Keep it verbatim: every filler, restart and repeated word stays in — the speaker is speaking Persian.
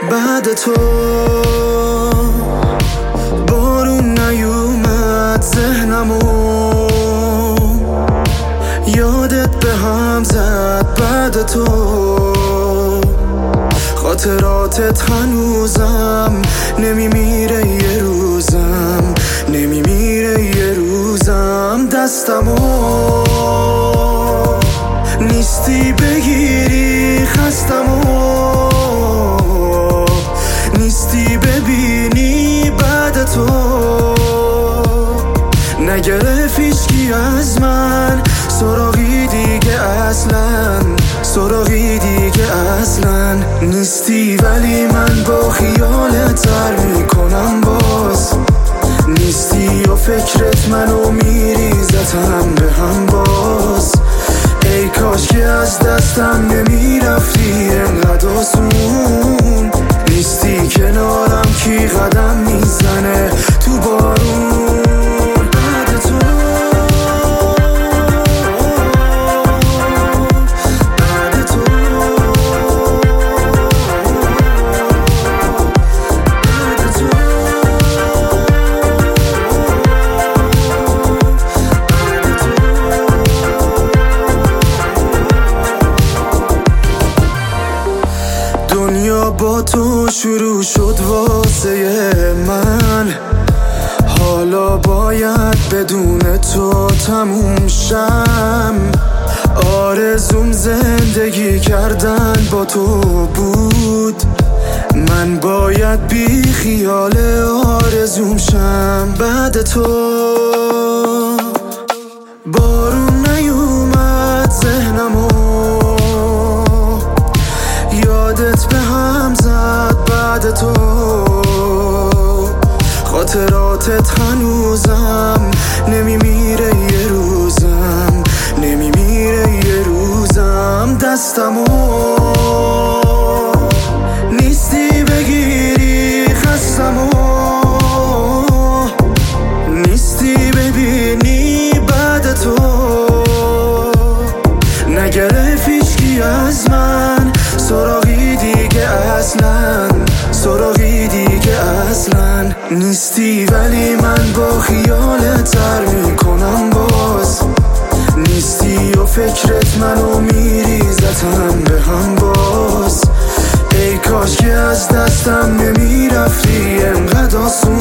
بعد تو بارون نیومد ذهنمو، یادت به هم زد بعد تو، خاطراتت هنوزم نمیمیره یه روزم، نمیمیره یه روزم. دستمو نیستی بگیری، خستمو نیستی ببینی بعد تو، نگرفت هیچکی از من سراغی دیگه اصلا، سراغی دیگه اصلا نیستی. ولی من با خیالت تر میکنم باز، نیستی و فکرت منو میریزتم به هم باز. ای کاش که از دستم نمیرفتی انقدر آسون، نیستی کنارم کی قدم میزنه تو بارون. بعد تو بعد تو بعد تو دنیا با تو شروع شد واسه من، حالا باید بدون تو تموم شم. آرزوم زندگی کردن با تو بود، من باید بی خیال آرزوم شم. بعد تو بارون نیومد ذهنمو، یادت به هم زد بعد تو، خاطراتت هنوزم نمیمیره یه روزم، نمیمیره یه روزم. دستمو نیستی بگیری، خستمو نیستی ببینی بعد تو، نگرفت هیچکی از من سراغی دیگه اصلا، سراغی دیگه اصلا نیستی. ولی من با خیالت تر میکنم باز، نیستی و فکرت منو میریزتم به هم باز. ای کاش که از دستم نمیرفتی انقدر آسون،